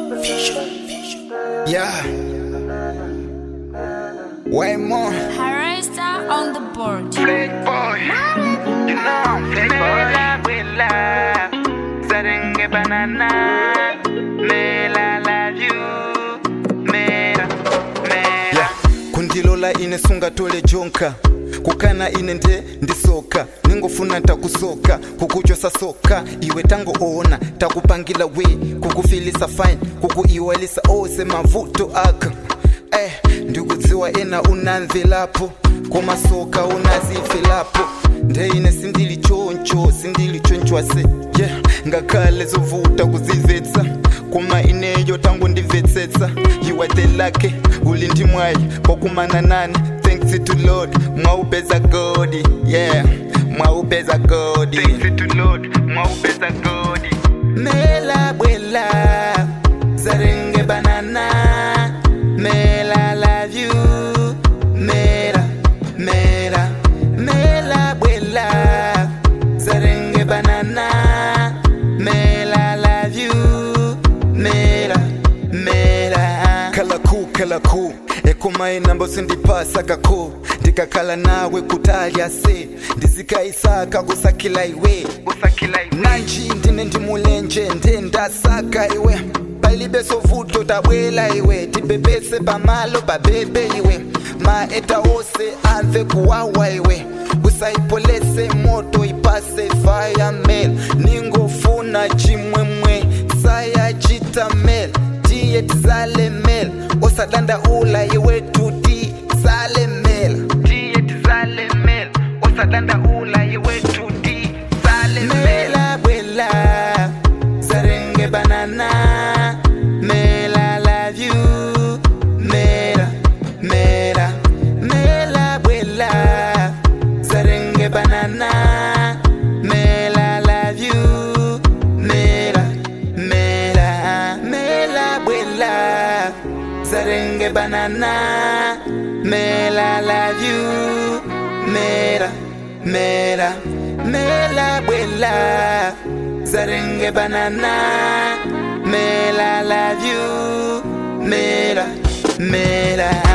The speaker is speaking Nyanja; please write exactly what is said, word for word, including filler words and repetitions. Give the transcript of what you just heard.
Yeah. Way more. Harista on the board. Fake boy. You know, fake boy. Mela, Zarenge banana. Mela love you. Mela, mela. Yeah. Kundilola ine sunga tole jonka. Kukana ine nde ndisoka. Ningofuna takusoka. Kukuchosa soka. Iwe tango ona. Takupangila we. Kukufilisa fine. Kukuiwalisa ose mavuto aka. Eh, ndikudziwa ena unanvilapo. Kumasoka unazifilapo. Ndeine sindili choncho. Sindili chonchwase. Yeah, ngakale zovuta kuzivetsa. Kuma ineyo tangu ndivetsetsa. You are the lucky. Ulindi mwai. Pokumana nani. Thanks to Lord. Mwaubeza godi. Yeah, mwaubeza godi. Thanks to Lord. Mwaubeza godi. Mela bwela. Zarenge banana. Mela love you. Mela, mela. Mela bwela. Zarenge banana. Mela love you. Mela, mela. Kala ku, kala ku. Ekuma inambo sindipasa kako. Ndikakala nawe kutalya se. Ndizikaisaka kusakila iwe. Kusakila iwe. Nanji ndine ndimulenje ndendasaka iwe. Balibe sovuto tabwela iwe. Tibebese pamalo babebe iwe. Maeta ose ave kuwawa iwe. Usaipolese moto ipase fire mail. Ningofuna chimwemwe saya chita mail. Tiye tizale mail. Osadanda ula iwe tuti zale mail. Tiye tizale mail. Osadanda ula iwe tuti zale mail. Mela bwela. Zarenge banana. Mela love you. Mela, mela. Mela bwela. Zarenge banana. Mela love you. Mela, mela. Mela bwela. Zarenge banana. Mela love you. Mela, mela. Mela bwela. Zarenge banana. Mela love you. Mela, mela.